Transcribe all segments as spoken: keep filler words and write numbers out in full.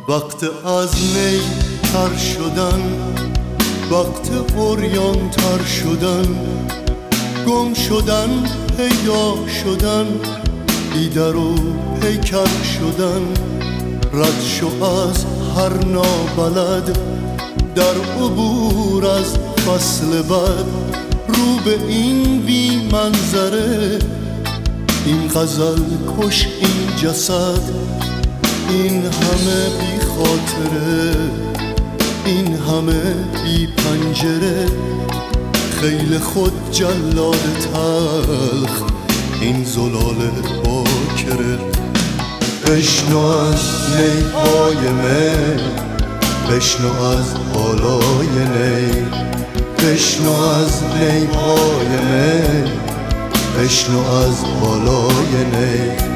وقت از نی تر شدن، وقت عریان تر شدن، گم شدن، پیدا شدن، بی در و پیکر شدن، رد شو از هر نابلد، در عبور از فصل بد، رو به این بی منظره، این غزل کش این جسد، این همه بی خاطره، این همه بی پنجره، خیل خود جلاد تلخ، این زلال باکره. بشنو از نیهای می، بشنو از بالای نی، بشنو از نیهای می، بشنو از بالای نی.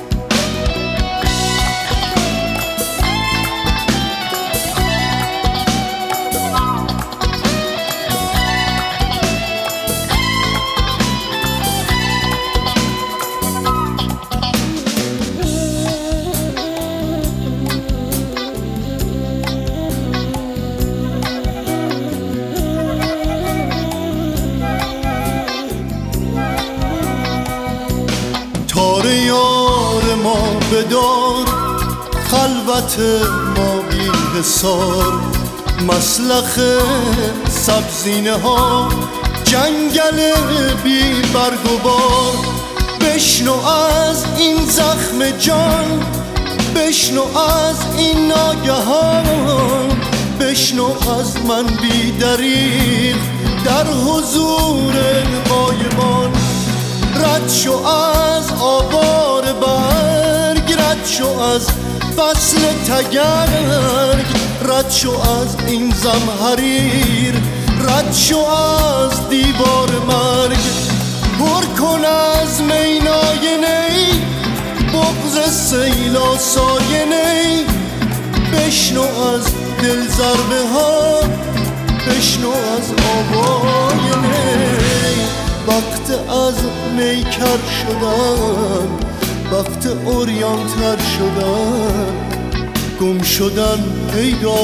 تار یار ما بدار، خلوت ما بی حصار، مسلخ سبزینه ها، جنگل بی برگ و بار. بشنو از این زخم جان، بشنو از این ناگهان، بشنو از من بی دریغ در حضور غایبان. رد شو از آوار برگ، رد شو از فصل تگرگ، رد شو از این زمهریر، رد شو از دیوار مرگ. پر کن از مینای نی، بغض سیل آسای نی، بشنو از دل ضربه ها، بشنو از آوای نی. وقت از نیکر شدن، وقت عریان تر شدن، گم شدن، پیدا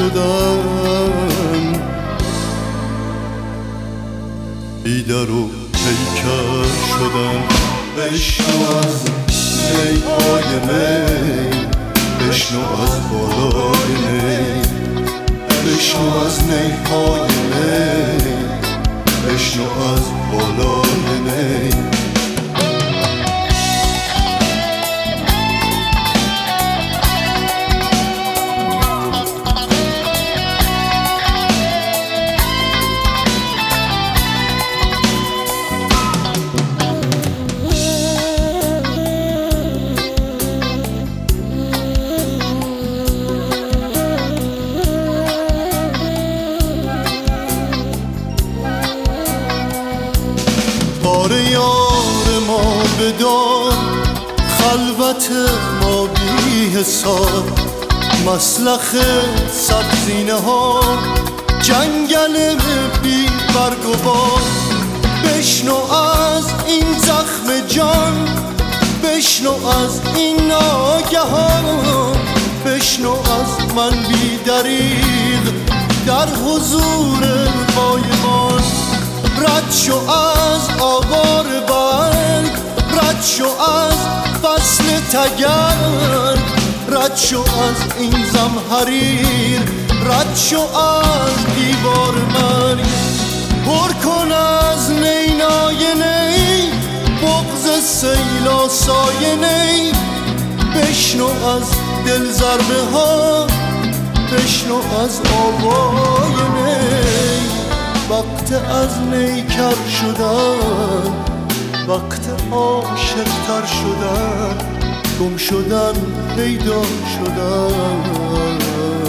شدن، بی در و پیکر شدن. بشنو از نیهای می، بشنو از بالای نی، بشنو از نیهای می، بشنو از بالای نی. تار یار ما بدار، خلوت ما بی حصار، مسلخ سبزینه ها، جنگل بی برگ و بار. بشنو از این زخم جان، بشنو از این ناگهان، بشنو از من بی دریغ در حضور غایبان. رد شو از آوار برگ، رد شو از فصل تگرگ، رد شو از این زمهریر، رد شو از دیوار مرگ. پر کن از نینای نی، بغض سیل آسای نی، بشنو از دل ضربه ها، بشنو از آوای نی. وقت از نیکر شدن، وقت عاشق تر شدن، گم شدن، پیدا شدن،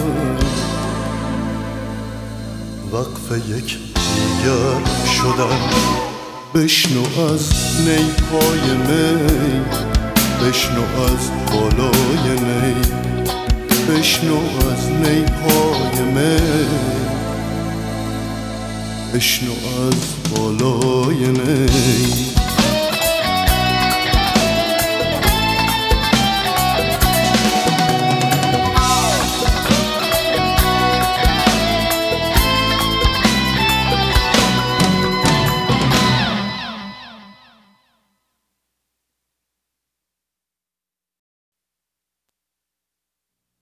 وقف یک دیگر شدن. بشنو از نیهای می، بشنو از بالای نی، بشنو از نیهای می، بشنو از بالای نی.